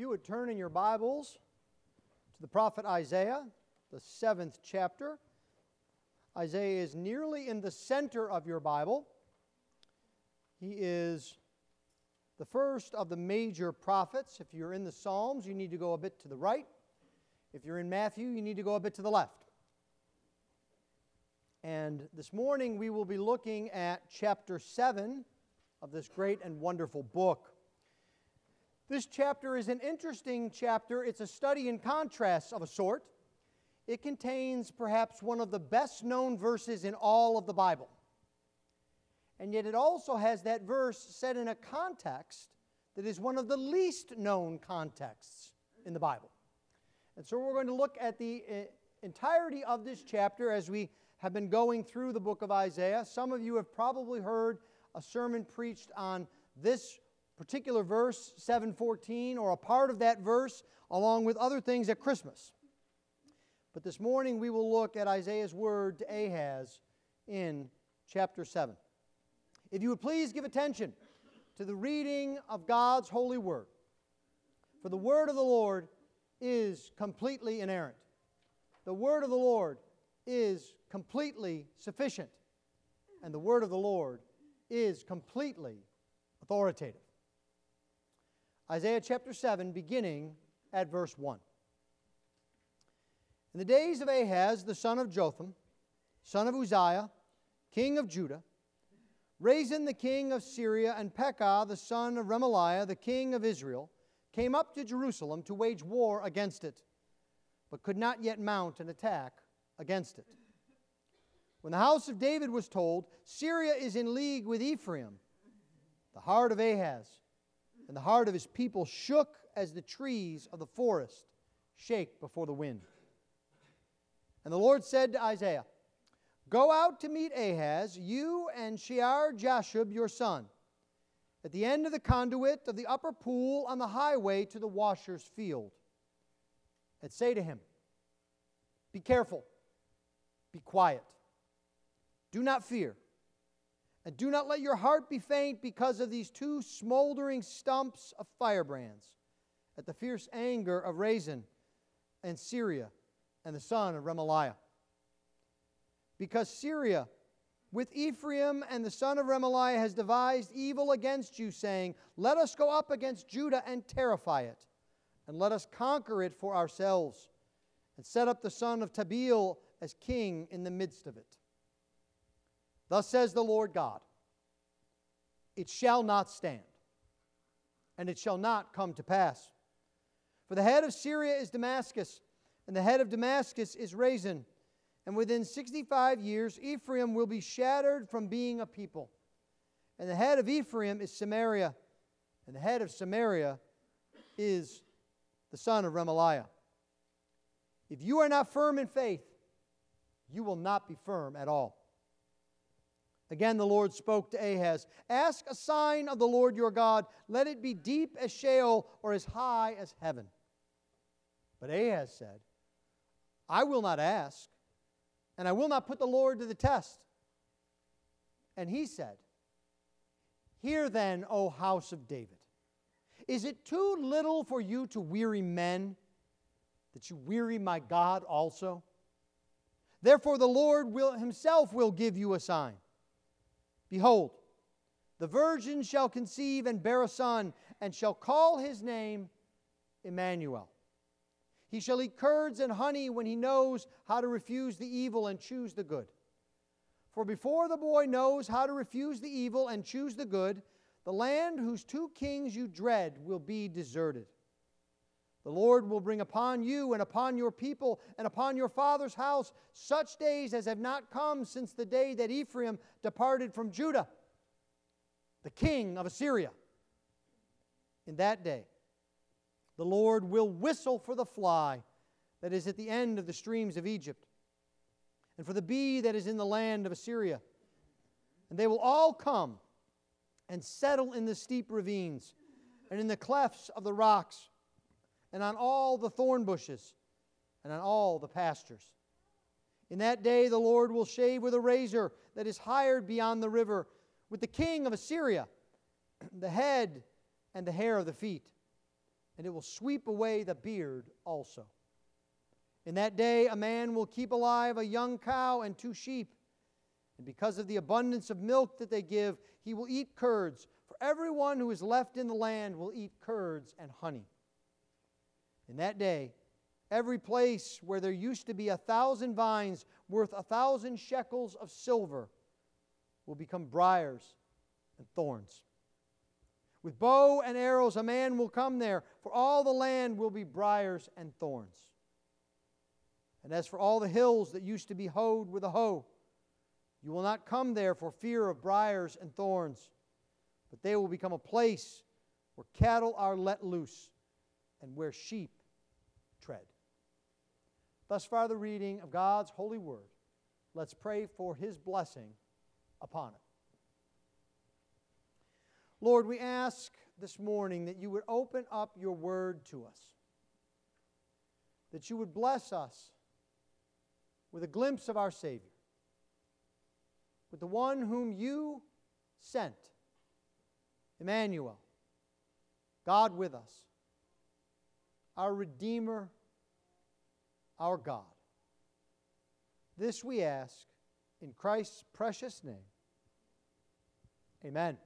you would turn in your Bibles to the prophet Isaiah, the 7th chapter. Isaiah is nearly in the center of your Bible. He is the first of the major prophets. If you're in the Psalms, you need to go a bit to the right. If you're in Matthew, you need to go a bit to the left. And this morning we will be looking at chapter 7 of this great and wonderful book. This chapter is an interesting chapter. It's a study in contrasts of a sort. It contains perhaps one of the best known verses in all of the Bible. And yet it also has that verse set in a context that is one of the least known contexts in the Bible. And so we're going to look at the entirety of this chapter as we have been going through the book of Isaiah. Some of you have probably heard a sermon preached on this particular verse, 7:14, or a part of that verse, along with other things at Christmas. But this morning we will look at Isaiah's word to Ahaz in chapter 7. If you would please give attention to the reading of God's holy word. For the word of the Lord is completely inerrant. The word of the Lord is completely sufficient. And the word of the Lord is completely authoritative. Isaiah chapter 7, beginning at verse 1. In the days of Ahaz, the son of Jotham, son of Uzziah, king of Judah, Rezin the king of Syria and Pekah the son of Remaliah, the king of Israel, came up to Jerusalem to wage war against it, but could not yet mount an attack against it. When the house of David was told, Syria is in league with Ephraim, the heart of Ahaz and the heart of his people shook as the trees of the forest shake before the wind. And the Lord said to Isaiah, "Go out to meet Ahaz, you and Shear-Jashub your son, at the end of the conduit of the upper pool on the highway to the washer's field. And say to him, be careful, be quiet, do not fear, and do not let your heart be faint because of these two smoldering stumps of firebrands at the fierce anger of Rezin and Syria and the son of Remaliah. Because Syria with Ephraim and the son of Remaliah has devised evil against you, saying, let us go up against Judah and terrify it, and let us conquer it for ourselves, and set up the son of Tabeel as king in the midst of it. Thus says the Lord God, it shall not stand, and it shall not come to pass. For the head of Syria is Damascus, and the head of Damascus is Rezin. And within 65 years, Ephraim will be shattered from being a people. And the head of Ephraim is Samaria, and the head of Samaria is the son of Remaliah. If you are not firm in faith, you will not be firm at all. Again the Lord spoke to Ahaz, ask a sign of the Lord your God. Let it be deep as Sheol or as high as heaven. But Ahaz said, I will not ask, and I will not put the Lord to the test. And he said, hear then, O house of David, is it too little for you to weary men, that you weary my God also? Therefore the Lord himself will give you a sign. Behold, the virgin shall conceive and bear a son, and shall call his name Emmanuel. He shall eat curds and honey when he knows how to refuse the evil and choose the good. For before the boy knows how to refuse the evil and choose the good, the land whose two kings you dread will be deserted. The Lord will bring upon you and upon your people and upon your father's house such days as have not come since the day that Ephraim departed from Judah, the king of Assyria. In that day, the Lord will whistle for the fly that is at the end of the streams of Egypt, and for the bee that is in the land of Assyria. And they will all come and settle in the steep ravines and in the clefts of the rocks, and on all the thorn bushes, and on all the pastures. In that day the Lord will shave with a razor that is hired beyond the river, with the king of Assyria, the head and the hair of the feet. and it will sweep away the beard also. In that day a man will keep alive a young cow and 2 sheep, and because of the abundance of milk that they give, he will eat curds. For everyone who is left in the land will eat curds and honey. In that day, every place where there used to be 1,000 vines worth 1,000 shekels of silver will become briars and thorns. With bow and arrows a man will come there, for all the land will be briars and thorns. And as for all the hills that used to be hoed with a hoe, you will not come there for fear of briars and thorns, but they will become a place where cattle are let loose and where sheep tread. Thus far the reading of God's holy word. Let's pray for His blessing upon it. Lord, we ask this morning that you would open up your word to us, that you would bless us with a glimpse of our Savior, with the one whom you sent, Emmanuel, God with us, our Redeemer, our God. This we ask in Christ's precious name. Amen.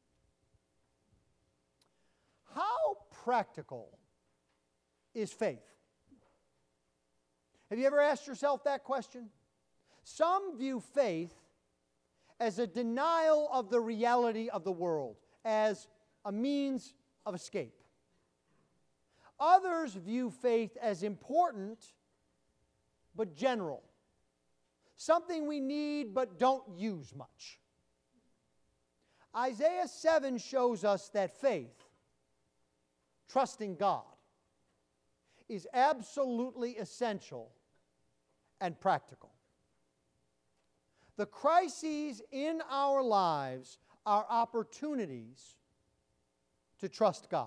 How practical is faith? Have you ever asked yourself that question? Some view faith as a denial of the reality of the world, as a means of escape. Others view faith as important but general, something we need but don't use much. Isaiah 7 shows us that faith, trusting God, is absolutely essential and practical. The crises in our lives are opportunities to trust God.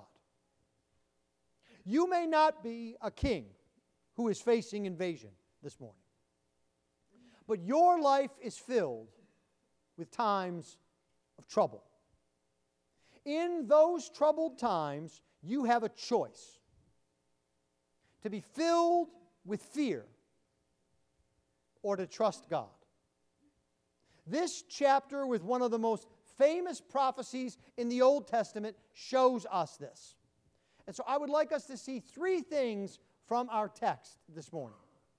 You may not be a king who is facing invasion this morning, but your life is filled with times of trouble. In those troubled times, you have a choice to be filled with fear or to trust God. This chapter, with one of the most famous prophecies in the Old Testament, shows us this. And so I would like us to see 3 things from our text this morning.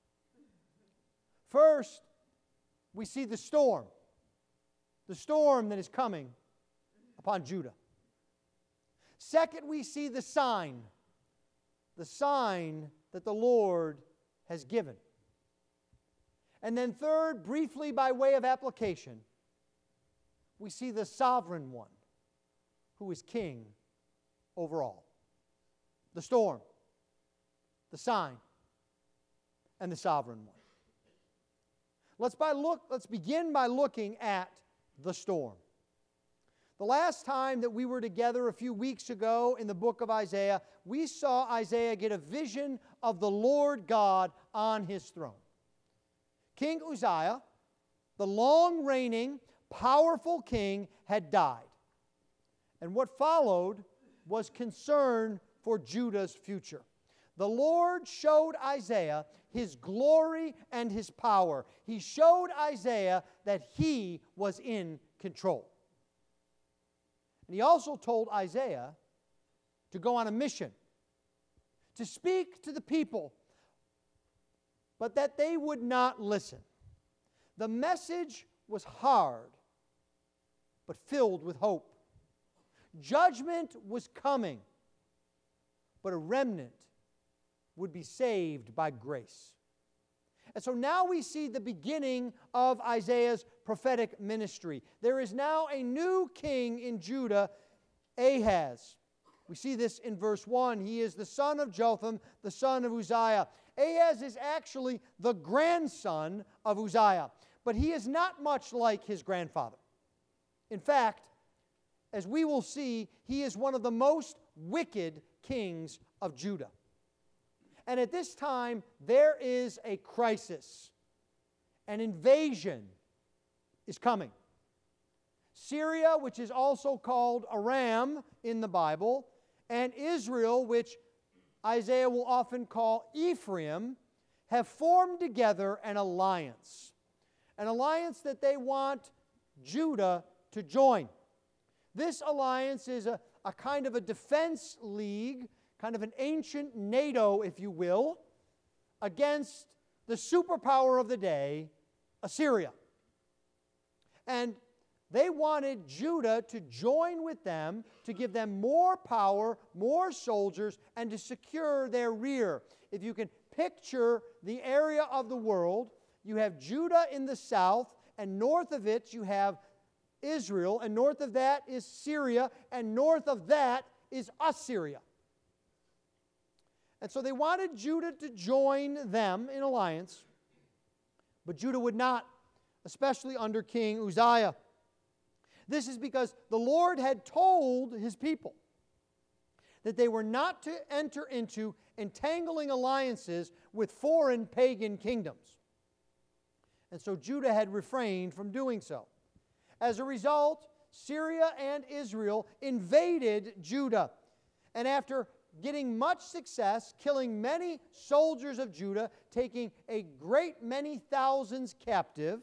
First, we see the storm that is coming upon Judah. Second, we see the sign that the Lord has given. And then third, briefly by way of application, we see the sovereign one who is king over all. The storm, the sign, and the sovereign one. Let's begin by looking at the storm. The last time that we were together a few weeks ago in the book of Isaiah, we saw Isaiah get a vision of the Lord God on His throne. King Uzziah, the long-reigning, powerful king, had died. And what followed was concern for Judah's future. The Lord showed Isaiah His glory and His power. He showed Isaiah that He was in control. And He also told Isaiah to go on a mission, to speak to the people, but that they would not listen. The message was hard, but filled with hope. Judgment was coming, but a remnant would be saved by grace. And so now we see the beginning of Isaiah's prophetic ministry. There is now a new king in Judah, Ahaz. We see this in verse 1. He is the son of Jotham, the son of Uzziah. Ahaz is actually the grandson of Uzziah, but he is not much like his grandfather. In fact, as we will see, he is one of the most wicked kings of Judah. And at this time, there is a crisis. An invasion is coming. Syria, which is also called Aram in the Bible, and Israel, which Isaiah will often call Ephraim, have formed together an alliance. An alliance that they want Judah to join. This alliance is a kind of a defense league, kind of an ancient NATO, if you will, against the superpower of the day, Assyria. And they wanted Judah to join with them to give them more power, more soldiers, and to secure their rear. If you can picture the area of the world, you have Judah in the south, and north of it you have Israel, and north of that is Syria, and north of that is Assyria. And so they wanted Judah to join them in alliance, but Judah would not, especially under King Uzziah. This is because the Lord had told His people that they were not to enter into entangling alliances with foreign pagan kingdoms. And so Judah had refrained from doing so. As a result, Syria and Israel invaded Judah. And after getting much success, killing many soldiers of Judah, taking a great many thousands captive,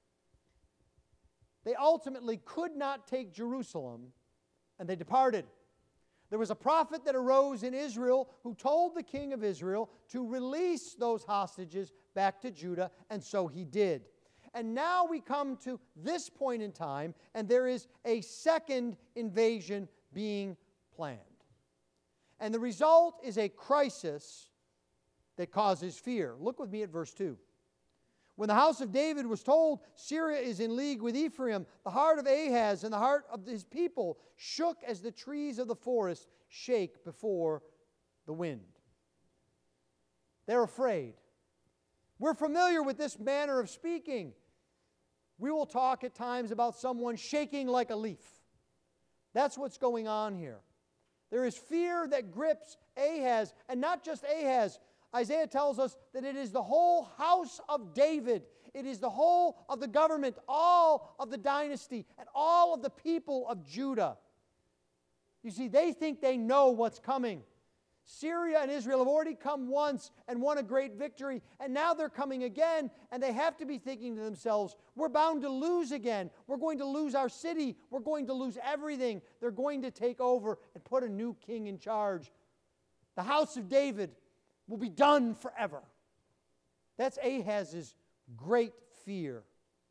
they ultimately could not take Jerusalem, and they departed. There was a prophet that arose in Israel who told the king of Israel to release those hostages back to Judah, and so he did. And now we come to this point in time, and there is a second invasion being planned. And the result is a crisis that causes fear. Look with me at verse 2. When the house of David was told, Syria is in league with Ephraim, the heart of Ahaz and the heart of his people shook as the trees of the forest shake before the wind. They're afraid. We're familiar with this manner of speaking. We will talk at times about someone shaking like a leaf. That's what's going on here. There is fear that grips Ahaz, and not just Ahaz. Isaiah tells us that it is the whole house of David. It is the whole of the government, all of the dynasty, and all of the people of Judah. You see, they think they know what's coming. Syria and Israel have already come once and won a great victory, and now they're coming again, and they have to be thinking to themselves, we're bound to lose again. We're going to lose our city. We're going to lose everything. They're going to take over and put a new king in charge. The house of David will be done forever. That's Ahaz's great fear.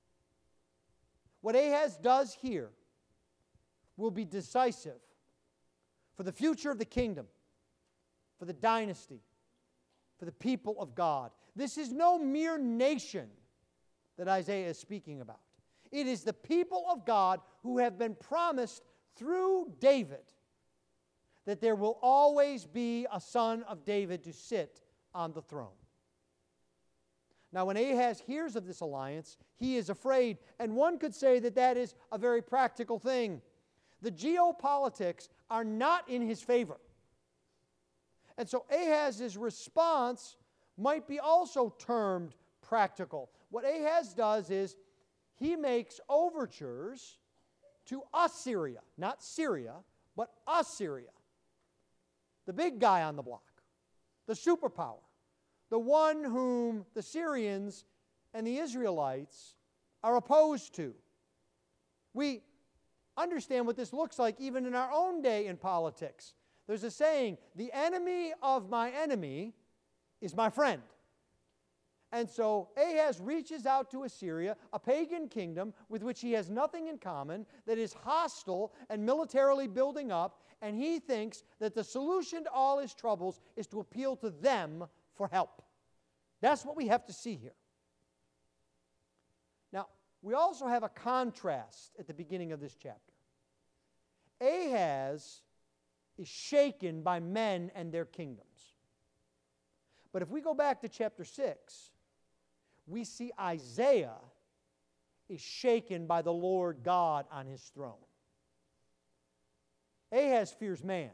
What Ahaz does here will be decisive for the future of the kingdom, for the dynasty, for the people of God. This is no mere nation that Isaiah is speaking about. It is the people of God who have been promised through David that there will always be a son of David to sit on the throne. Now, when Ahaz hears of this alliance, he is afraid, and one could say that that is a very practical thing. The geopolitics are not in his favor. And so Ahaz's response might be also termed practical. What Ahaz does is he makes overtures to Assyria, not Syria, but Assyria, the big guy on the block, the superpower, the one whom the Syrians and the Israelites are opposed to. We understand what this looks like even in our own day in politics. There's a saying, the enemy of my enemy is my friend. And so Ahaz reaches out to Assyria, a pagan kingdom with which he has nothing in common, that is hostile and militarily building up, and he thinks that the solution to all his troubles is to appeal to them for help. That's what we have to see here. Now, we also have a contrast at the beginning of this chapter. Ahaz is shaken by men and their kingdoms. But if we go back to chapter 6, we see Isaiah is shaken by the Lord God on his throne. Ahaz fears man.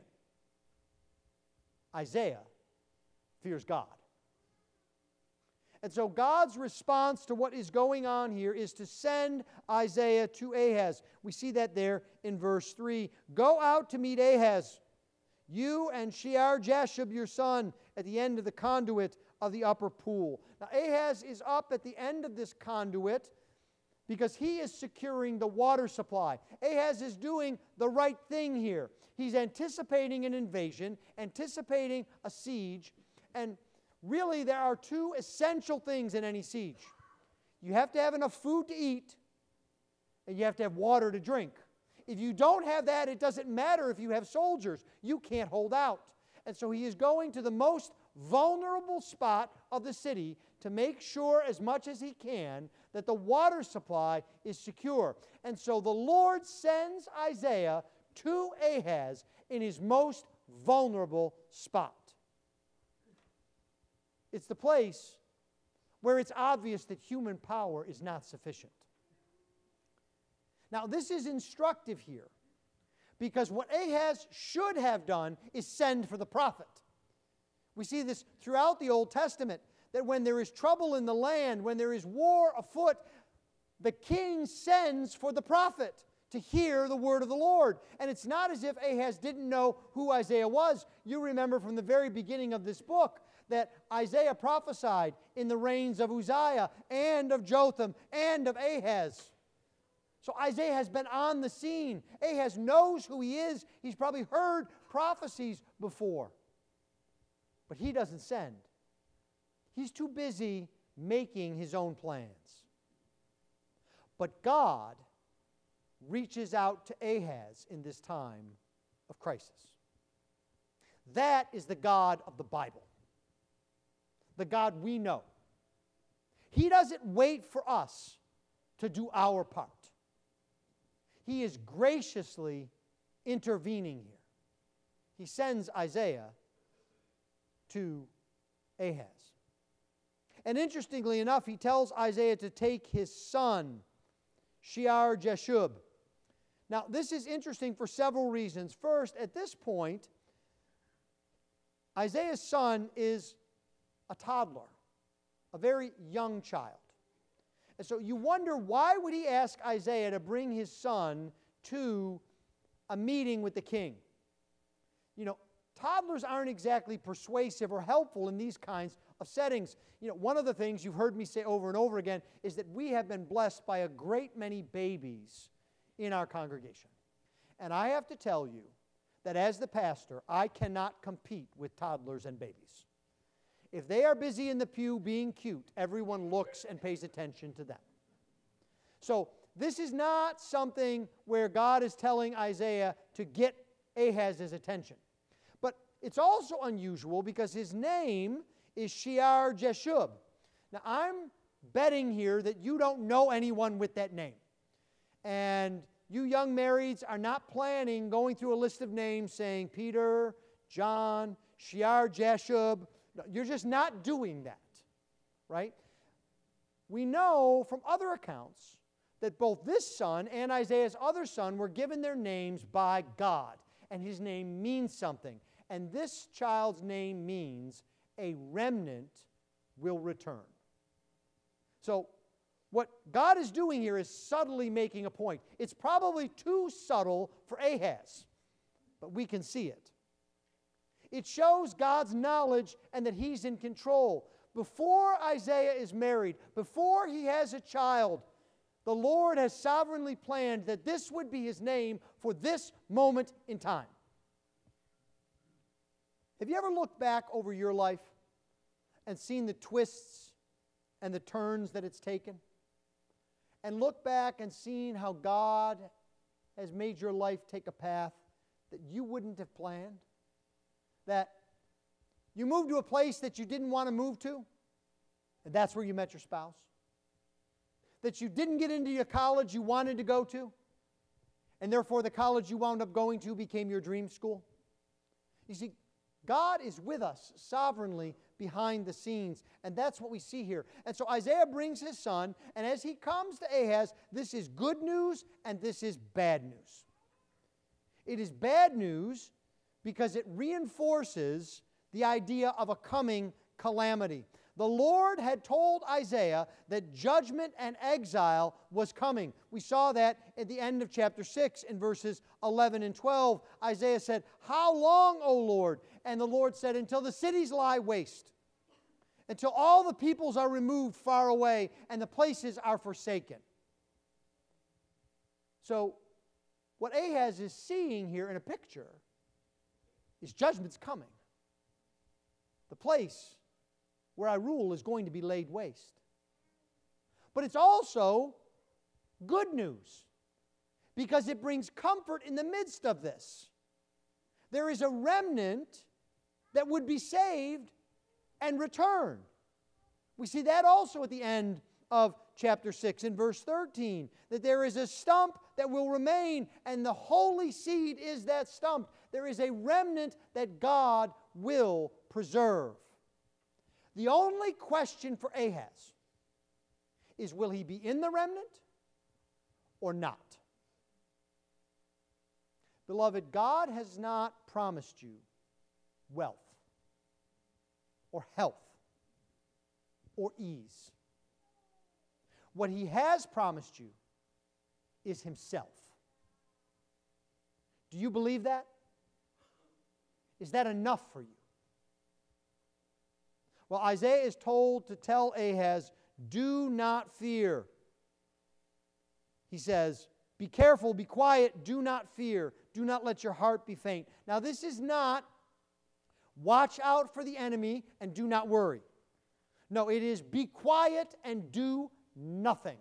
Isaiah fears God. And so God's response to what is going on here is to send Isaiah to Ahaz. We see that there in verse 3. Go out to meet Ahaz. you and Shear-Jashub your son at the end of the conduit of the upper pool. Now Ahaz is up at the end of this conduit because he is securing the water supply. Ahaz is doing the right thing here. He's anticipating an invasion, anticipating a siege, and really there are two essential things in any siege. You have to have enough food to eat, and you have to have water to drink. If you don't have that, it doesn't matter if you have soldiers. You can't hold out. And so he is going to the most vulnerable spot of the city to make sure as much as he can that the water supply is secure. And so the Lord sends Isaiah to Ahaz in his most vulnerable spot. It's the place where it's obvious that human power is not sufficient. Now, this is instructive here, because what Ahaz should have done is send for the prophet. We see this throughout the Old Testament, that when there is trouble in the land, when there is war afoot, the king sends for the prophet to hear the word of the Lord. And it's not as if Ahaz didn't know who Isaiah was. You remember from the very beginning of this book that Isaiah prophesied in the reigns of Uzziah and of Jotham and of Ahaz. So Isaiah has been on the scene. Ahaz knows who he is. He's probably heard prophecies before. But he doesn't send. He's too busy making his own plans. But God reaches out to Ahaz in this time of crisis. That is the God of the Bible. The God we know. He doesn't wait for us to do our part. He is graciously intervening here. He sends Isaiah to Ahaz. And interestingly enough, he tells Isaiah to take his son, Shear-Jashub. Now, this is interesting for several reasons. First, at this point, Isaiah's son is a toddler, a very young child. And so you wonder, why would he ask Isaiah to bring his son to a meeting with the king? You know, toddlers aren't exactly persuasive or helpful in these kinds of settings. You know, one of the things you've heard me say over and over again is that we have been blessed by a great many babies in our congregation. And I have to tell you that as the pastor, I cannot compete with toddlers and babies. If they are busy in the pew being cute, everyone looks and pays attention to them. So this is not something where God is telling Isaiah to get Ahaz's attention. But it's also unusual because his name is Shear-Jashub. Now I'm betting here that you don't know anyone with that name. And you young marrieds are not planning going through a list of names saying Peter, John, Shear-Jashub. No, you're just not doing that, right? We know from other accounts that both this son and Isaiah's other son were given their names by God, and his name means something. And this child's name means a remnant will return. So what God is doing here is subtly making a point. It's probably too subtle for Ahaz, but we can see it. It shows God's knowledge and that He's in control. Before Isaiah is married, before he has a child, the Lord has sovereignly planned that this would be his name for this moment in time. Have you ever looked back over your life and seen the twists and the turns that it's taken? And look back and seen how God has made your life take a path that you wouldn't have planned? That you moved to a place that you didn't want to move to, and that's where you met your spouse. That you didn't get into your college you wanted to go to, and therefore the college you wound up going to became your dream school. You see, God is with us sovereignly behind the scenes, and that's what we see here. And so Isaiah brings his son, and as he comes to Ahaz, this is good news and this is bad news. It is bad news because it reinforces the idea of a coming calamity. The Lord had told Isaiah that judgment and exile was coming. We saw that at the end of chapter 6 in verses 11 and 12. Isaiah said, "How long, O Lord?" And the Lord said, "Until the cities lie waste, until all the peoples are removed far away and the places are forsaken." So, what Ahaz is seeing here in a picture is judgment's coming. The place where I rule is going to be laid waste. But it's also good news because it brings comfort in the midst of this. There is a remnant that would be saved and return. We see that also at the end of chapter 6 in verse 13, that there is a stump that will remain, and the holy seed is that stump. There is a remnant that God will preserve. The only question for Ahaz is, will he be in the remnant or not? Beloved, God has not promised you wealth or health or ease. What He has promised you is Himself. Do you believe that? Is that enough for you? Well, Isaiah is told to tell Ahaz, "Do not fear." He says, "Be careful, be quiet, do not fear. Do not let your heart be faint." Now, this is not watch out for the enemy and do not worry. No, it is be quiet and do nothing.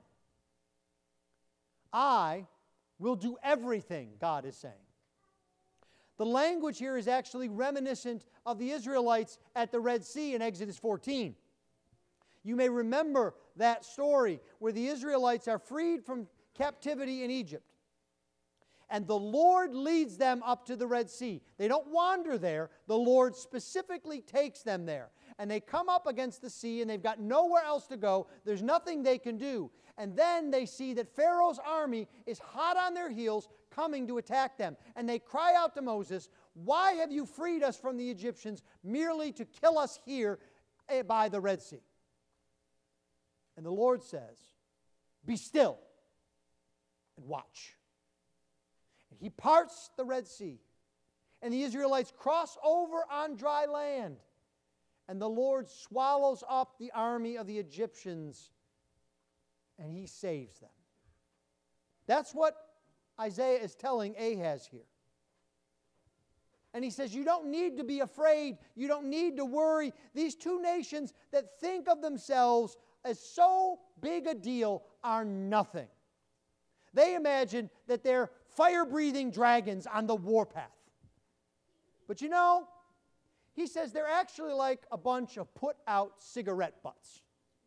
I will do everything, God is saying. The language here is actually reminiscent of the Israelites at the Red Sea in Exodus 14. You may remember that story where the Israelites are freed from captivity in Egypt. And the Lord leads them up to the Red Sea. They don't wander there. The Lord specifically takes them there. And they come up against the sea and they've got nowhere else to go. There's nothing they can do. And then they see that Pharaoh's army is hot on their heels coming to attack them. And they cry out to Moses, "Why have you freed us from the Egyptians merely to kill us here by the Red Sea?" And the Lord says, "Be still and watch." And He parts the Red Sea. And the Israelites cross over on dry land. And the Lord swallows up the army of the Egyptians. And He saves them. That's what Isaiah is telling Ahaz here. And he says, you don't need to be afraid. You don't need to worry. These two nations that think of themselves as so big a deal are nothing. They imagine that they're fire-breathing dragons on the warpath. But you know, he says they're actually like a bunch of put-out cigarette butts.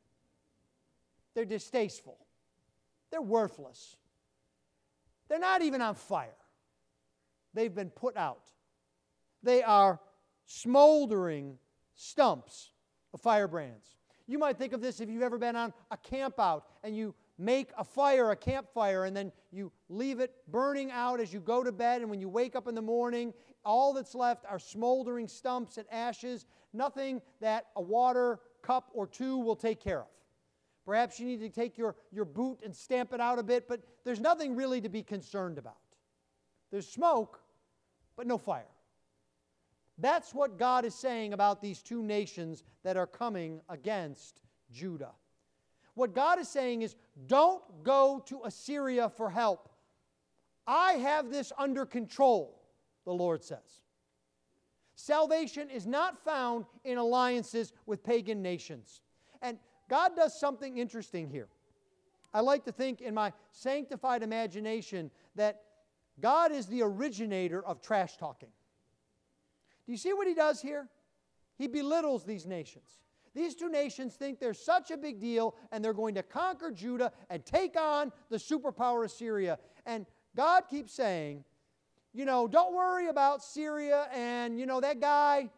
They're distasteful. They're worthless. They're not even on fire. They've been put out. They are smoldering stumps of firebrands. You might think of this if you've ever been on a camp out and you make a fire, a campfire, and then you leave it burning out as you go to bed, and when you wake up in the morning, all that's left are smoldering stumps and ashes, nothing that a water cup or two will take care of. Perhaps you need to take your boot and stamp it out a bit, but there's nothing really to be concerned about. There's smoke, but no fire. That's what God is saying about these two nations that are coming against Judah. What God is saying is, don't go to Assyria for help. I have this under control, the Lord says. Salvation is not found in alliances with pagan nations. And God does something interesting here. I like to think in my sanctified imagination that God is the originator of trash talking. Do you see what He does here? He belittles these nations. These two nations think they're such a big deal and they're going to conquer Judah and take on the superpower Assyria. And God keeps saying, you know, don't worry about Syria and, you know, that guy,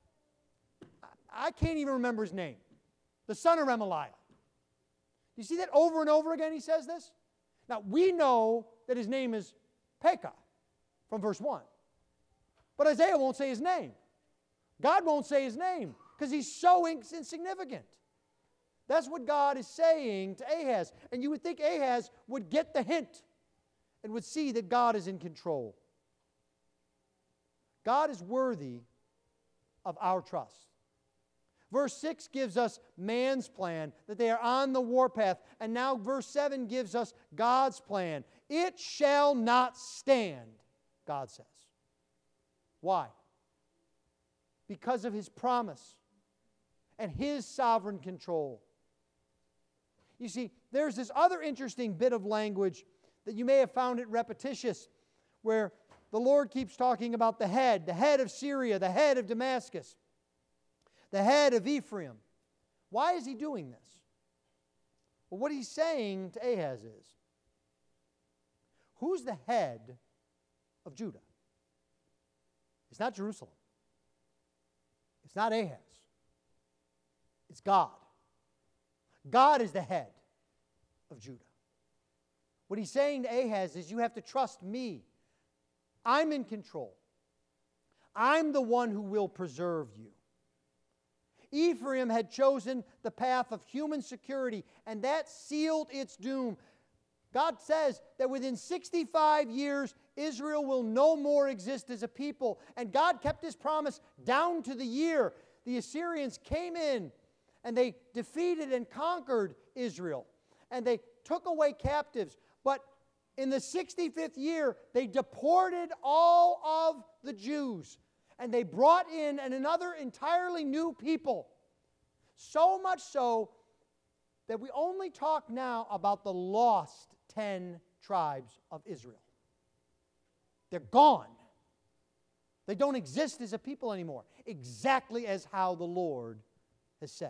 I can't even remember his name, the son of Remaliah. You see that over and over again He says this? Now, we know that his name is Pekah from verse 1. But Isaiah won't say his name. God won't say his name because he's so insignificant. That's what God is saying to Ahaz. And you would think Ahaz would get the hint and would see that God is in control. God is worthy of our trust. Verse 6 gives us man's plan, that they are on the warpath. And now verse 7 gives us God's plan. It shall not stand, God says. Why? Because of His promise and His sovereign control. You see, there's this other interesting bit of language that you may have found it repetitious, where the Lord keeps talking about the head of Syria, the head of Damascus, the head of Ephraim. Why is He doing this? Well, what He's saying to Ahaz is, who's the head of Judah? It's not Jerusalem. It's not Ahaz. It's God. God is the head of Judah. What He's saying to Ahaz is, you have to trust me. I'm in control. I'm the one who will preserve you. Ephraim had chosen the path of human security, and that sealed its doom. God says that within 65 years, Israel will no more exist as a people. And God kept His promise down to the year. The Assyrians came in, and they defeated and conquered Israel. And they took away captives. But in the 65th year, they deported all of the Jews. And they brought in another entirely new people. So much so that we only talk now about the lost 10 tribes of Israel. They're gone. They don't exist as a people anymore, exactly as how the Lord has said.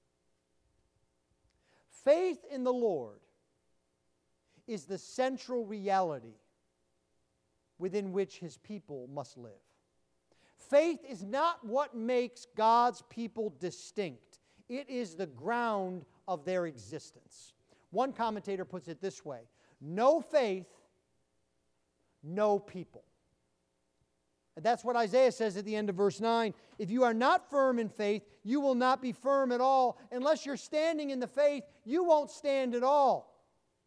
Faith in the Lord is the central reality within which His people must live. Faith is not what makes God's people distinct. It is the ground of their existence. One commentator puts it this way: no faith, no people. And that's what Isaiah says at the end of verse 9. If you are not firm in faith, you will not be firm at all. Unless you're standing in the faith, you won't stand at all.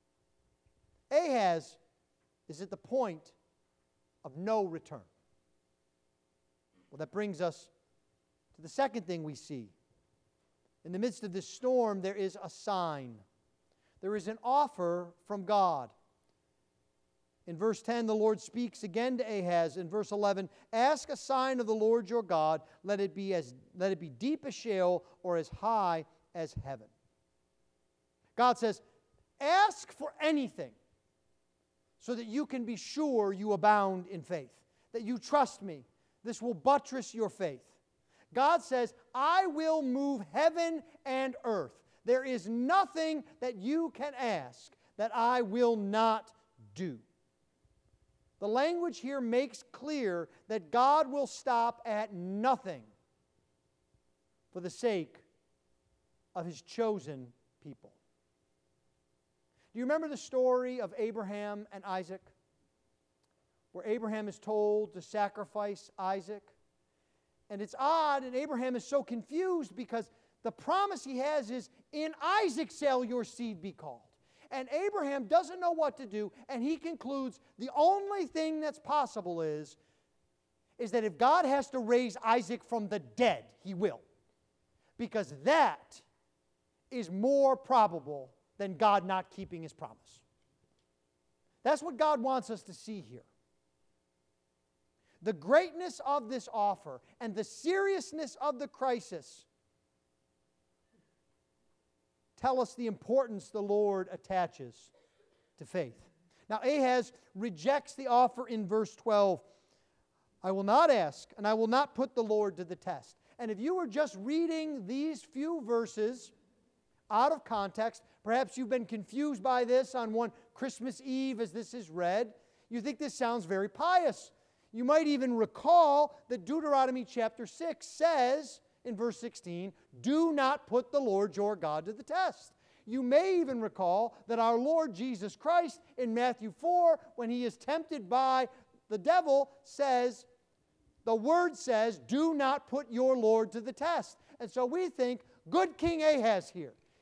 Ahaz is at the point of no return. Well, that brings us to the second thing we see. In the midst of this storm, there is a sign. There is an offer from God. In verse 10, the Lord speaks again to Ahaz. In verse 11, ask a sign of the Lord your God. Let it be deep as Sheol or as high as heaven. God says, ask for anything so that you can be sure you abound in faith, that you trust me. This will buttress your faith. God says, I will move heaven and earth. There is nothing that you can ask that I will not do. The language here makes clear that God will stop at nothing for the sake of His chosen people. Do you remember the story of Abraham and Isaac? Where Abraham is told to sacrifice Isaac. And it's odd, and Abraham is so confused because the promise he has is, in Isaac shall your seed be called. And Abraham doesn't know what to do, and he concludes the only thing that's possible is that if God has to raise Isaac from the dead, He will. Because that is more probable than God not keeping His promise. That's what God wants us to see here. The greatness of this offer and the seriousness of the crisis tell us the importance the Lord attaches to faith. Now, Ahaz rejects the offer in verse 12. I will not ask, and I will not put the Lord to the test. And if you were just reading these few verses out of context, perhaps you've been confused by this on one Christmas Eve as this is read, you think this sounds very pious. You might even recall that Deuteronomy chapter 6 says, in verse 16, do not put the Lord your God to the test. You may even recall that our Lord Jesus Christ in Matthew 4, when He is tempted by the devil, says, the Word says, do not put your Lord to the test. And so we think, good King Ahaz here.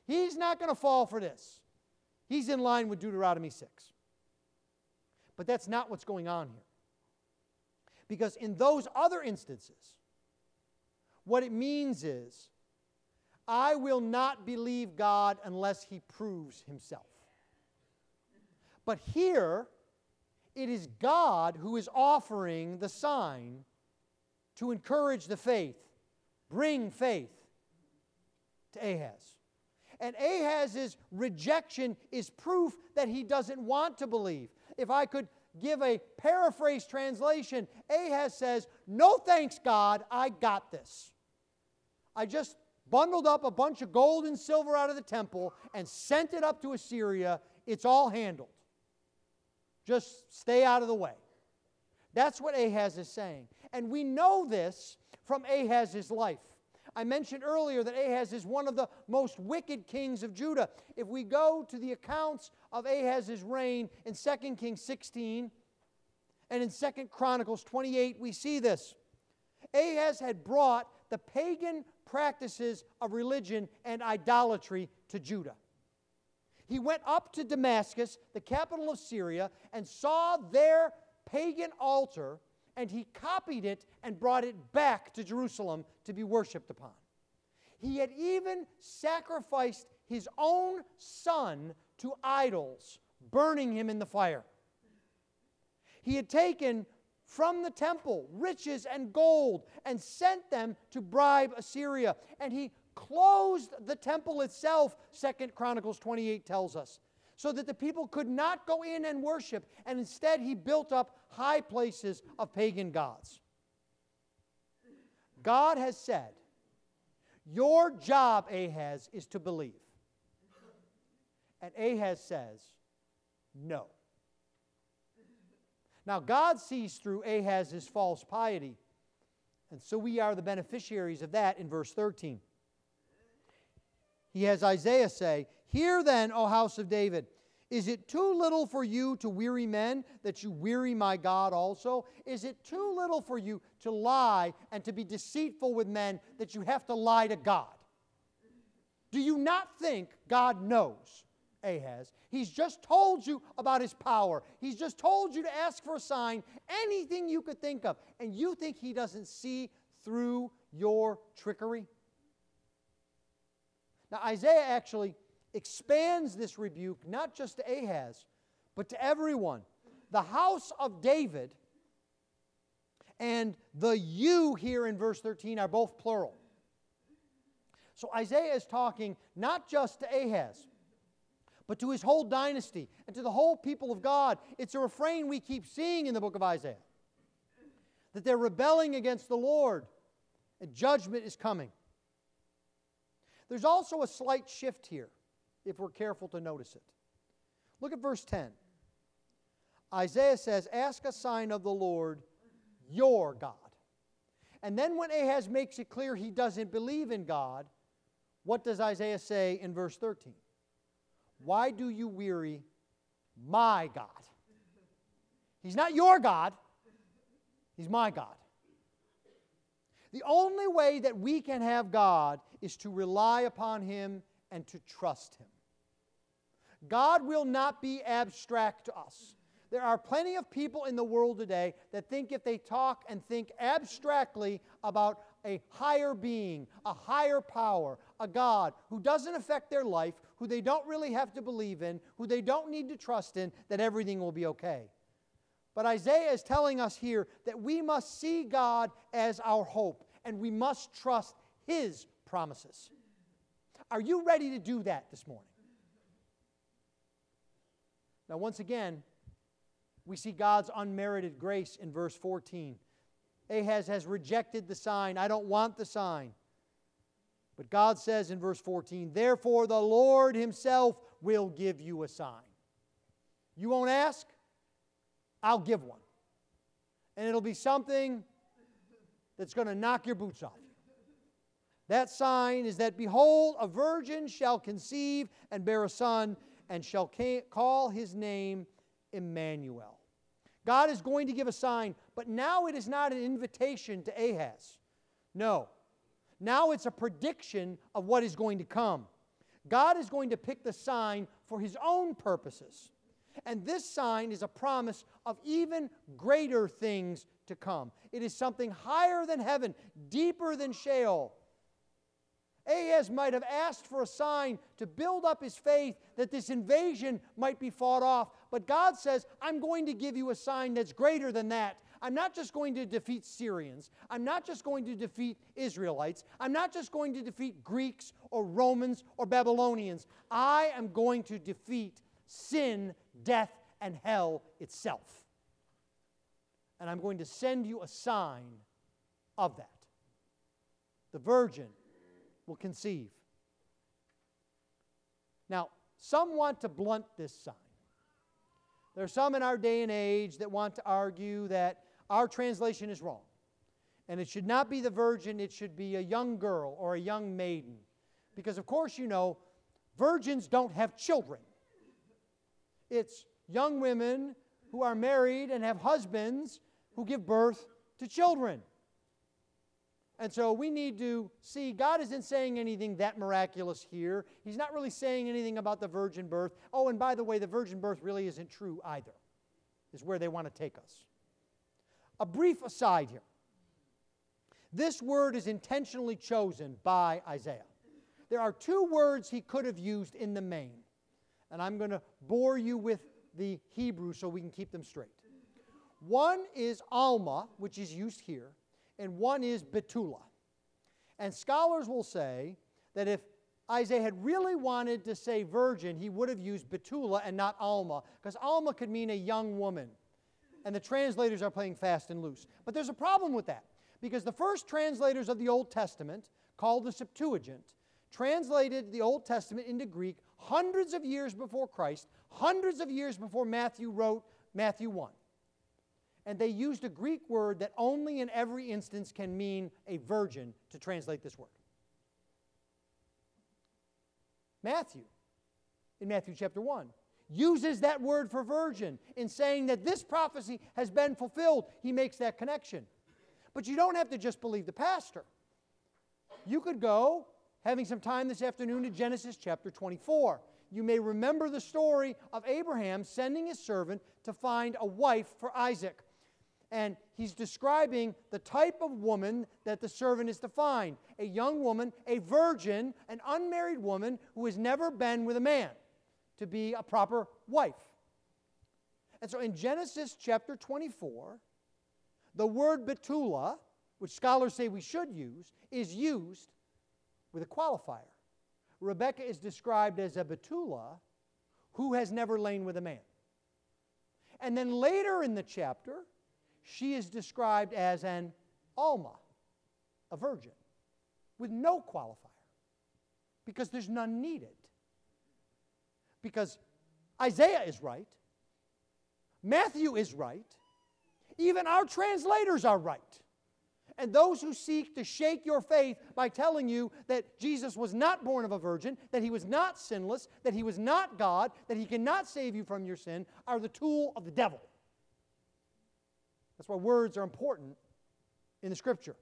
He's not going to fall for this. He's in line with Deuteronomy 6. But that's not what's going on here. Because in those other instances, what it means is, I will not believe God unless He proves Himself. But here, it is God who is offering the sign to encourage the faith, bring faith to Ahaz. And Ahaz's rejection is proof that he doesn't want to believe. If I could give a paraphrase translation, Ahaz says, "No thanks, God, I got this. I just bundled up a bunch of gold and silver out of the temple and sent it up to Assyria. It's all handled. Just stay out of the way." That's what Ahaz is saying. And we know this from Ahaz's life. I mentioned earlier that Ahaz is one of the most wicked kings of Judah. If we go to the accounts of Ahaz's reign in 2 Kings 16 and in 2 Chronicles 28, we see this. Ahaz had brought the pagan practices of religion and idolatry to Judah. He went up to Damascus, the capital of Syria, and saw their pagan altar, and he copied it and brought it back to Jerusalem to be worshipped upon. He had even sacrificed his own son to idols, burning him in the fire. He had taken from the temple riches and gold and sent them to bribe Assyria. And he closed the temple itself, 2 Chronicles 28 tells us, so that the people could not go in and worship, and instead he built up high places of pagan gods. God has said, your job, Ahaz, is to believe. And Ahaz says, no. Now, God sees through Ahaz's false piety, and so we are the beneficiaries of that in verse 13. He has Isaiah say, "Hear then, O house of David, is it too little for you to weary men, that you weary my God also? Is it too little for you to lie and to be deceitful with men, that you have to lie to God? Do you not think God knows, Ahaz? He's just told you about His power. He's just told you to ask for a sign, anything you could think of, and you think He doesn't see through your trickery?" Now, Isaiah actually expands this rebuke not just to Ahaz, but to everyone. The house of David and the you here in verse 13 are both plural. So Isaiah is talking not just to Ahaz, but to his whole dynasty and to the whole people of God. It's a refrain we keep seeing in the book of Isaiah, that they're rebelling against the Lord and judgment is coming. There's also a slight shift here, if we're careful to notice it. Look at verse 10. Isaiah says, "Ask a sign of the Lord, your God." And then when Ahaz makes it clear he doesn't believe in God, what does Isaiah say in verse 13? "Why do you weary my God?" He's not your God. He's my God. The only way that we can have God is to rely upon Him and to trust Him. God will not be abstract to us. There are plenty of people in the world today that think if they talk and think abstractly about a higher being, a higher power, a God who doesn't affect their life, who they don't really have to believe in, who they don't need to trust in, that everything will be okay. But Isaiah is telling us here that we must see God as our hope, and we must trust His promises. Are you ready to do that this morning? Now, once again, we see God's unmerited grace in verse 14. Ahaz has rejected the sign. I don't want the sign. But God says in verse 14, "Therefore the Lord Himself will give you a sign." You won't ask? I'll give one. And it'll be something that's going to knock your boots off. That sign is that, behold, a virgin shall conceive and bear a son, and shall call his name Emmanuel. God is going to give a sign, but now it is not an invitation to Ahaz. No. Now it's a prediction of what is going to come. God is going to pick the sign for His own purposes. And this sign is a promise of even greater things to come. It is something higher than heaven, deeper than Sheol. Ahaz might have asked for a sign to build up his faith that this invasion might be fought off. But God says, I'm going to give you a sign that's greater than that. I'm not just going to defeat Syrians. I'm not just going to defeat Israelites. I'm not just going to defeat Greeks or Romans or Babylonians. I am going to defeat sin, death, and hell itself. And I'm going to send you a sign of that. The virgin will conceive. Now, some want to blunt this sign. There are some in our day and age that want to argue that our translation is wrong. And it should not be the virgin, it should be a young girl or a young maiden. Because, of course, you know, virgins don't have children. It's young women who are married and have husbands who give birth to children. And so we need to see God isn't saying anything that miraculous here. He's not really saying anything about the virgin birth. Oh, and by the way, the virgin birth really isn't true either, is where they want to take us. A brief aside here. This word is intentionally chosen by Isaiah. There are two words he could have used in the main. And I'm going to bore you with the Hebrew so we can keep them straight. One is Alma, which is used here, and one is Betula. And scholars will say that if Isaiah had really wanted to say virgin, he would have used Betula and not Alma, because Alma could mean a young woman. And the translators are playing fast and loose. But there's a problem with that, because the first translators of the Old Testament, called the Septuagint, translated the Old Testament into Greek hundreds of years before Christ, hundreds of years before Matthew wrote Matthew 1. And they used a Greek word that only in every instance can mean a virgin to translate this word. Matthew, in Matthew chapter 1, uses that word for virgin in saying that this prophecy has been fulfilled. He makes that connection. But you don't have to just believe the pastor. You could go, having some time this afternoon, to Genesis chapter 24. You may remember the story of Abraham sending his servant to find a wife for Isaac. And he's describing the type of woman that the servant is to find. A young woman, a virgin, an unmarried woman who has never been with a man, to be a proper wife. And so in Genesis chapter 24, the word Betula, which scholars say we should use, is used with a qualifier. Rebekah is described as a Betula who has never lain with a man. And then later in the chapter, she is described as an Alma, a virgin, with no qualifier, because there's none needed. Because Isaiah is right, Matthew is right, even our translators are right. And those who seek to shake your faith by telling you that Jesus was not born of a virgin, that He was not sinless, that He was not God, that He cannot save you from your sin, are the tool of the devil. That's why words are important in the Scripture.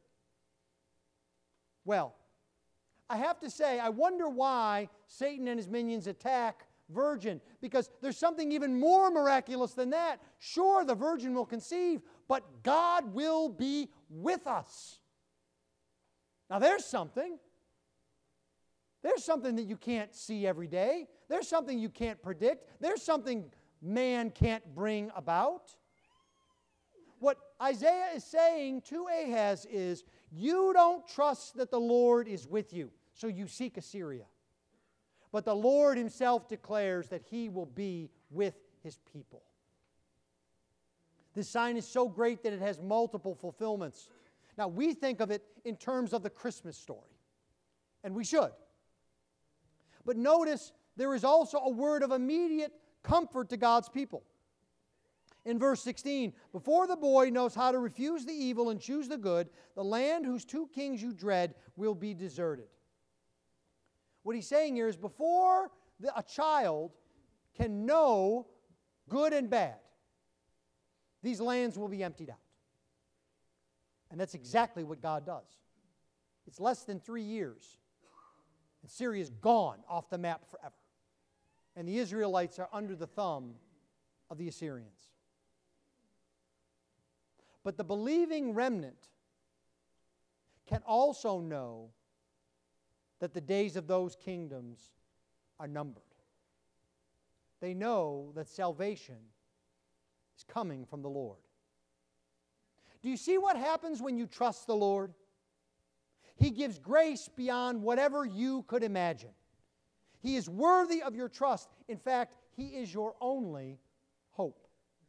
Well, I have to say, I wonder why Satan and his minions attack virgin, because there's something even more miraculous than that. Sure, the virgin will conceive, but God will be with us. Now there's something. There's something that you can't see every day. There's something you can't predict. There's something man can't bring about. What Isaiah is saying to Ahaz is, you don't trust that the Lord is with you, so you seek Assyria. But the Lord Himself declares that He will be with His people. This sign is so great that it has multiple fulfillments. Now, we think of it in terms of the Christmas story, and we should. But notice there is also a word of immediate comfort to God's people. In verse 16, before the boy knows how to refuse the evil and choose the good, the land whose two kings you dread will be deserted. What he's saying here is before a child can know good and bad, these lands will be emptied out. And that's exactly what God does. It's less than 3 years, And Syria is gone off the map forever. And the Israelites are under the thumb of the Assyrians. But the believing remnant can also know that the days of those kingdoms are numbered. They know that salvation is coming from the Lord. Do you see what happens when you trust the Lord? He gives grace beyond whatever you could imagine. He is worthy of your trust. In fact, He is your only hope.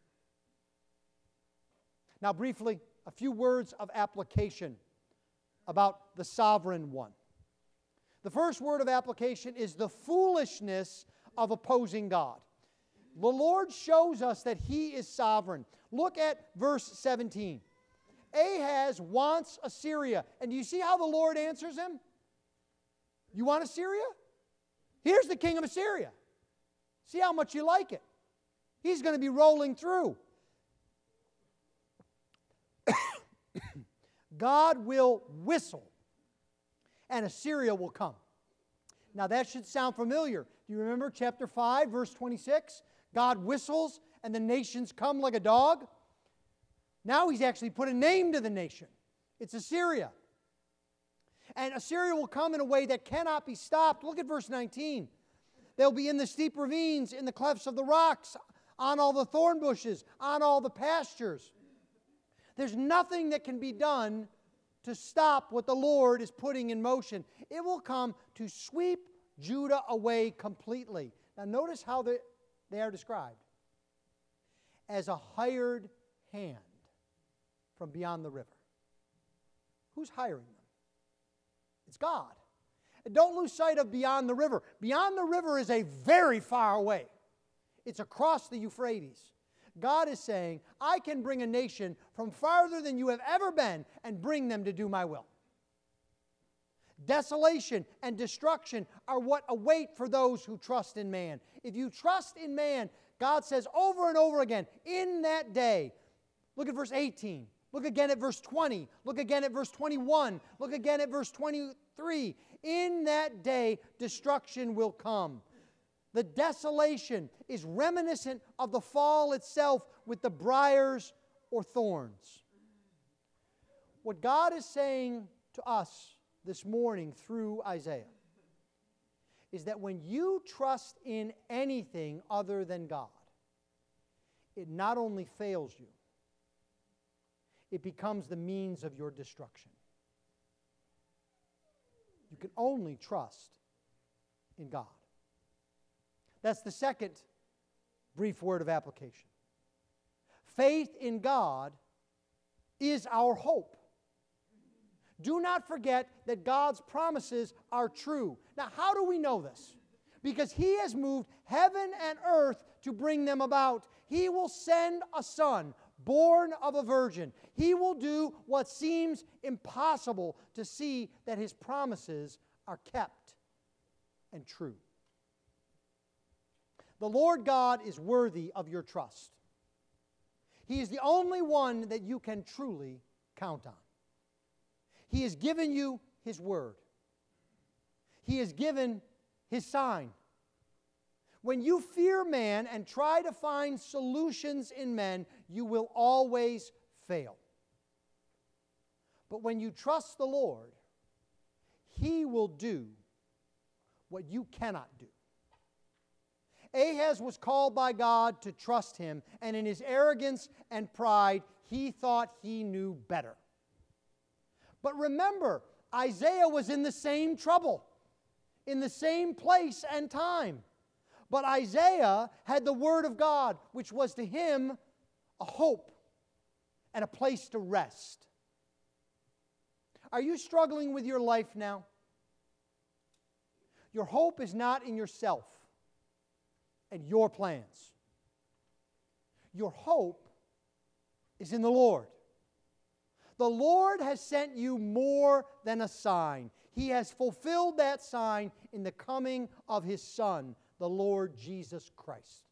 Now, briefly, a few words of application about the sovereign one. The first word of application is the foolishness of opposing God. The Lord shows us that He is sovereign. Look at verse 17. Ahaz wants Assyria. And do you see how the Lord answers him? You want Assyria? Here's the king of Assyria. See how much you like it. He's going to be rolling through. God will whistle, and Assyria will come. Now that should sound familiar. Do you remember chapter 5, verse 26? God whistles, and the nations come like a dog. Now He's actually put a name to the nation. It's Assyria. And Assyria will come in a way that cannot be stopped. Look at verse 19. They'll be in the steep ravines, in the clefts of the rocks, on all the thorn bushes, on all the pastures. There's nothing that can be done to stop what the Lord is putting in motion. It will come to sweep Judah away completely. Now notice how they are described. As a hired hand from beyond the river. Who's hiring them? It's God. And don't lose sight of beyond the river. Beyond the river is a very far away. It's across the Euphrates. God is saying, I can bring a nation from farther than you have ever been and bring them to do my will. Desolation and destruction are what await for those who trust in man. If you trust in man, God says over and over again, in that day, look at verse 18, look again at verse 20, look again at verse 21, look again at verse 23. In that day, destruction will come. The desolation is reminiscent of the fall itself with the briars or thorns. What God is saying to us this morning through Isaiah is that when you trust in anything other than God, it not only fails you, it becomes the means of your destruction. You can only trust in God. That's the second brief word of application. Faith in God is our hope. Do not forget that God's promises are true. Now, how do we know this? Because He has moved heaven and earth to bring them about. He will send a son born of a virgin. He will do what seems impossible to see that His promises are kept and true. The Lord God is worthy of your trust. He is the only one that you can truly count on. He has given you His word. He has given His sign. When you fear man and try to find solutions in men, you will always fail. But when you trust the Lord, He will do what you cannot do. Ahaz was called by God to trust Him, and in his arrogance and pride, he thought he knew better. But remember, Isaiah was in the same trouble, in the same place and time. But Isaiah had the Word of God, which was to him a hope and a place to rest. Are you struggling with your life now? Your hope is not in yourself and your plans. Your hope is in the Lord. The Lord has sent you more than a sign. He has fulfilled that sign in the coming of His Son, the Lord Jesus Christ.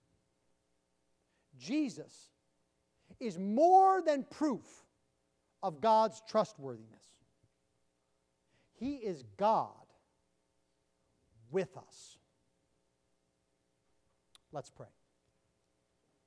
Jesus is more than proof of God's trustworthiness. He is God with us. Let's pray.